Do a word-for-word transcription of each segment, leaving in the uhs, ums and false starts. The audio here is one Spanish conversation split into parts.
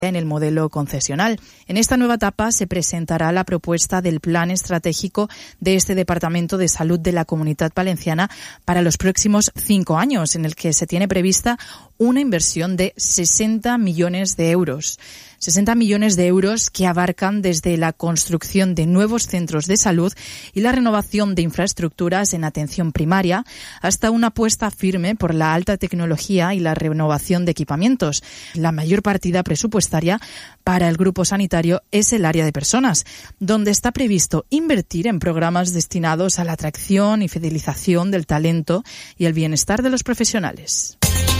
en el modelo concesional. En esta nueva etapa se presentará la propuesta del plan estratégico de este Departamento de Salud de la Comunitat Valenciana para los próximos cinco años, en el que se tiene prevista una inversión de sesenta millones de euros. sesenta millones de euros que abarcan desde la construcción de nuevos centros de salud y la renovación de infraestructuras en atención primaria, hasta una apuesta firme por la alta tecnología y la renovación de equipamientos. La mayor partida presupuestaria para el grupo sanitario es el área de personas, donde está previsto invertir en programas destinados a la atracción y fidelización del talento y el bienestar de los profesionales.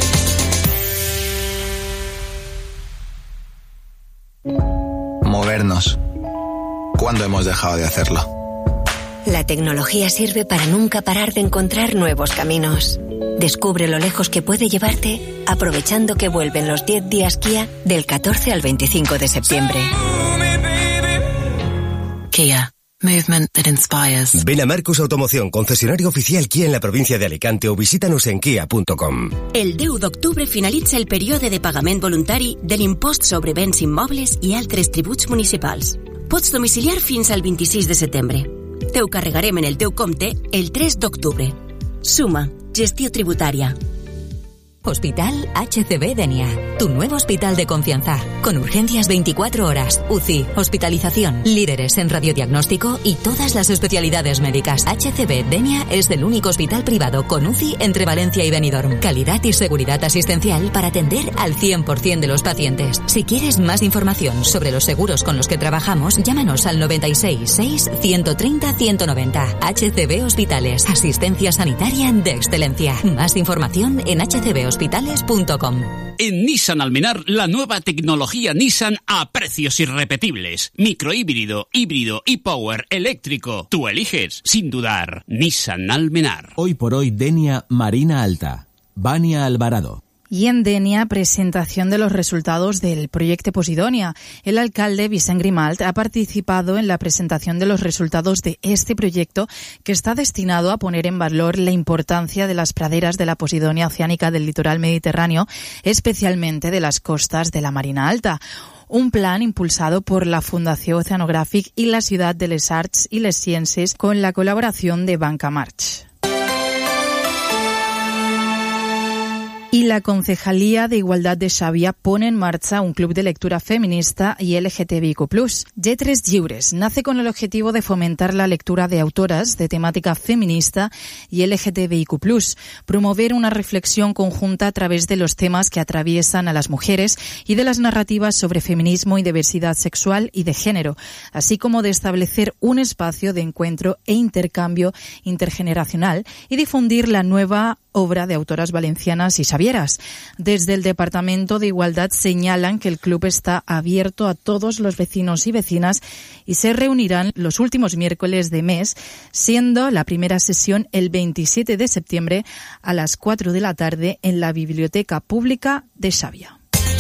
Movernos. ¿Cuándo hemos dejado de hacerlo? La tecnología sirve para nunca parar de encontrar nuevos caminos. Descubre lo lejos que puede llevarte aprovechando que vuelven los diez días Kia del catorce al veinticinco de septiembre. Kia. Movement that inspires. Ven a Marcus Automoción, concesionario oficial Kia en la provincia de Alicante, o visítanos en kia punto com. El deu d'octubre finalitza el període de pagament voluntari de l'impost sobre béns immobles i altres tributs municipals. Pots domiciliar fins al vint-i-sis de setembre. Te ho carregarem en el teu compte el tres d'octubre. Suma, gestió tributària. Hospital H C B Denia, tu nuevo hospital de confianza, con urgencias veinticuatro horas, U C I, hospitalización, líderes en radiodiagnóstico y todas las especialidades médicas. H C B Denia es el único hospital privado con U C I entre Valencia y Benidorm. Calidad y seguridad asistencial para atender al cien por ciento de los pacientes. Si quieres más información sobre los seguros con los que trabajamos, llámanos al noventa y seis seis, ciento treinta, ciento noventa. H C B Hospitales, asistencia sanitaria de excelencia. Más información en h c b hospitales punto com. En Nissan Almenar, la nueva tecnología Nissan a precios irrepetibles. Microhíbrido, híbrido y power eléctrico. Tú eliges, sin dudar. Nissan Almenar. Hoy por hoy, Denia Marina Alta. Vania Alvarado. Y en Denia, presentación de los resultados del proyecto Posidonia. El alcalde Vicent Grimalt ha participado en la presentación de los resultados de este proyecto, que está destinado a poner en valor la importancia de las praderas de la Posidonia oceánica del litoral mediterráneo, especialmente de las costas de la Marina Alta. Un plan impulsado por la Fundació Oceanogràfic y la Ciudad de les Arts y les Ciències con la colaboración de Banca March. Y la Concejalía de Igualdad de Xàbia pone en marcha un club de lectura feminista y L G T B I Q plus. Lletres Lliures nace con el objetivo de fomentar la lectura de autoras de temática feminista y L G T B I Q plus, promover una reflexión conjunta a través de los temas que atraviesan a las mujeres y de las narrativas sobre feminismo y diversidad sexual y de género, así como de establecer un espacio de encuentro e intercambio intergeneracional y difundir la nueva obra de autoras valencianas y xavieras. Desde el Departamento de Igualdad señalan que el club está abierto a todos los vecinos y vecinas y se reunirán los últimos miércoles de mes, siendo la primera sesión el veintisiete de septiembre a las cuatro de la tarde en la Biblioteca Pública de Xàbia.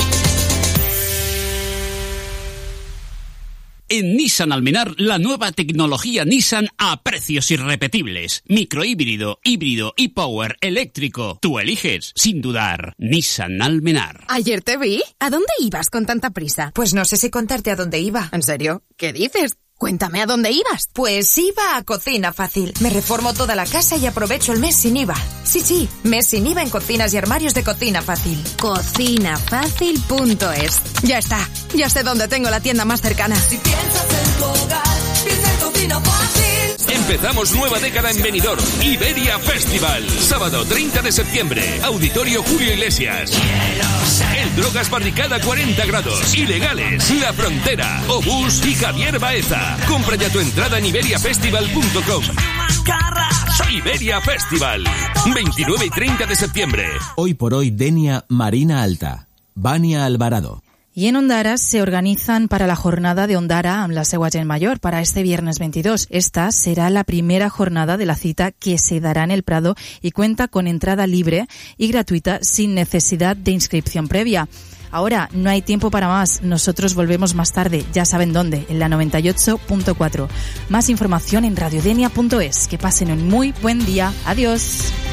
En Nissan Almenar, la nueva tecnología Nissan a precios irrepetibles. Microhíbrido, híbrido y power eléctrico. Tú eliges, sin dudar. Nissan Almenar. Ayer te vi. ¿A dónde ibas con tanta prisa? Pues no sé si contarte a dónde iba. ¿En serio? ¿Qué dices? Cuéntame a dónde ibas. Pues iba a Cocina Fácil. Me reformo toda la casa y aprovecho el mes sin I V A. Sí, sí, mes sin I V A en cocinas y armarios de Cocina Fácil. cocina fácil punto es. Ya está, ya sé dónde tengo la tienda más cercana. Si piensas en tu hogar, piensa en Cocina Fácil. Empezamos nueva década en Benidorm. Iberia Festival. Sábado treinta de septiembre. Auditorio Julio Iglesias. El Drogas Barricada cuarenta grados. Ilegales. La Frontera. Obús y Javier Baeza. Compra ya tu entrada en iberia festival punto com. Iberia Festival. veintinueve y treinta de septiembre. Hoy por hoy, Denia Marina Alta. Vania Alvarado. Y en Ondara se organizan para la jornada de Ondara amb la seua gent mayor para este viernes veintidós. Esta será la primera jornada de la cita que se dará en el Prado y cuenta con entrada libre y gratuita sin necesidad de inscripción previa. Ahora no hay tiempo para más, nosotros volvemos más tarde, ya saben dónde, en la noventa y ocho punto cuatro. Más información en radiodenia punto es. Que pasen un muy buen día. Adiós.